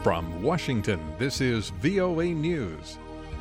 From Washington, this is VOA News.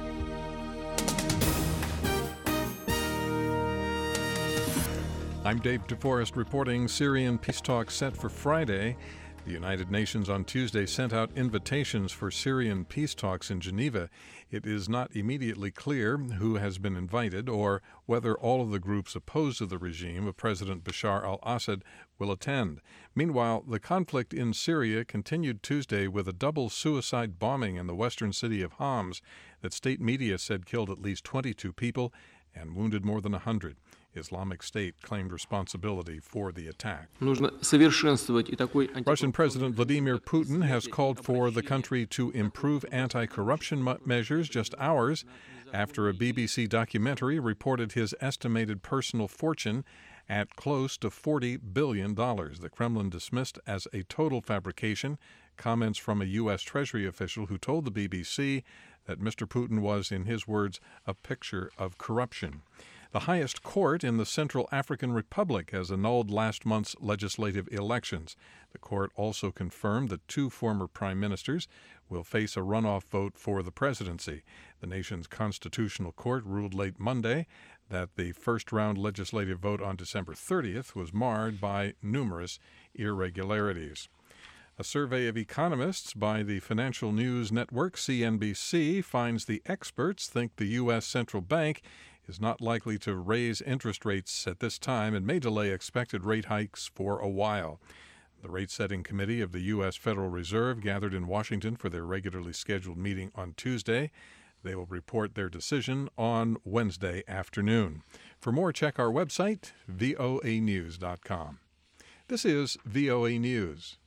I'm Dave DeForest reporting. Syrian peace talks set for Friday. The United Nations on Tuesday sent out invitations for Syrian peace talks in Geneva. It is not immediately clear who has been invited or whether all of the groups opposed to the regime of President Bashar al-Assad will attend. Meanwhile, the conflict in Syria continued Tuesday with a double suicide bombing in the western city of Homs that state media said killed at least 22 people and wounded more than 100. Islamic State claimed responsibility for the attack. Russian President Vladimir Putin has called for the country to improve anti-corruption measures just hours after a BBC documentary reported his estimated personal fortune at close to $40 billion. The Kremlin dismissed as a total fabrication comments from a U.S. Treasury official who told the BBC that Mr. Putin was, in his words, a picture of corruption. The highest court in the Central African Republic has annulled last month's legislative elections. The court also confirmed that two former prime ministers will face a runoff vote for the presidency. The nation's constitutional court ruled late Monday that the first-round legislative vote on December 30th was marred by numerous irregularities. A survey of economists by the financial news network CNBC finds the experts think the U.S. Central Bank is not likely to raise interest rates at this time and may delay expected rate hikes for a while. The rate-setting committee of the U.S. Federal Reserve gathered in Washington for their regularly scheduled meeting on Tuesday. They will report their decision on Wednesday afternoon. For more, check our website, voanews.com. This is VOA News.